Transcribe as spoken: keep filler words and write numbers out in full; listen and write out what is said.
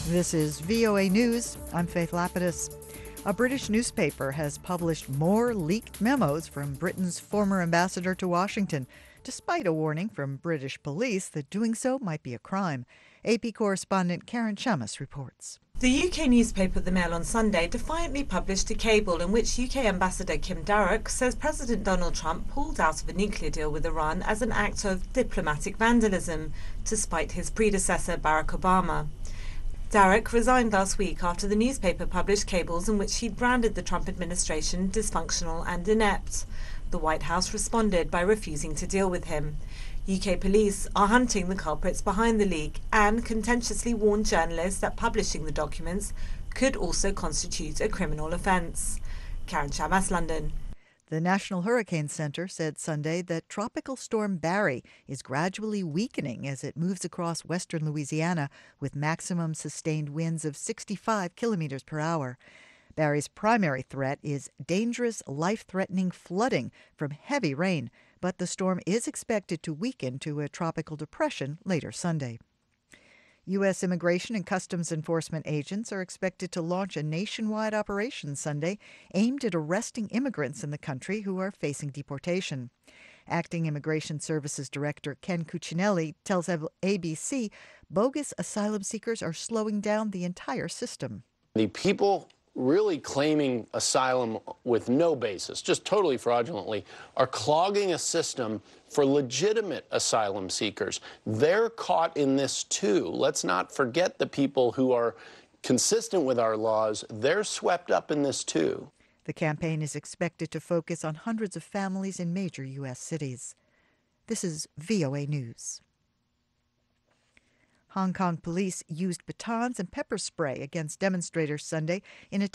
This is V O A News. I'm Faith Lapidus. A British newspaper has published more leaked memos from Britain's former ambassador to Washington, despite a warning from British police that doing so might be a crime. A P correspondent Karen Chamas reports. The U K newspaper The Mail on Sunday defiantly published a cable in which U K Ambassador Kim Darroch says President Donald Trump pulled out of a nuclear deal with Iran as an act of diplomatic vandalism to spite his predecessor Barack Obama. Darroch resigned last week after the newspaper published cables in which he branded the Trump administration dysfunctional and inept. The White House responded by refusing to deal with him. U K police are hunting the culprits behind the leak and contentiously warned journalists that publishing the documents could also constitute a criminal offence. Karen Chamas, London. The National Hurricane Center said Sunday that Tropical Storm Barry is gradually weakening as it moves across western Louisiana with maximum sustained winds of sixty-five kilometers per hour. Barry's primary threat is dangerous, life-threatening flooding from heavy rain, but the storm is expected to weaken to a tropical depression later Sunday. U S Immigration and Customs Enforcement agents are expected to launch a nationwide operation Sunday aimed at arresting immigrants in the country who are facing deportation. Acting Immigration Services Director Ken Cuccinelli tells A B C bogus asylum seekers are slowing down the entire system. The people really claiming asylum with no basis, just totally fraudulently, are clogging a system for legitimate asylum seekers. They're caught in this too. Let's not forget the people who are consistent with our laws. They're swept up in this too. The campaign is expected to focus on hundreds of families in major U S cities. This is V O A News. Hong Kong police used batons and pepper spray against demonstrators Sunday in a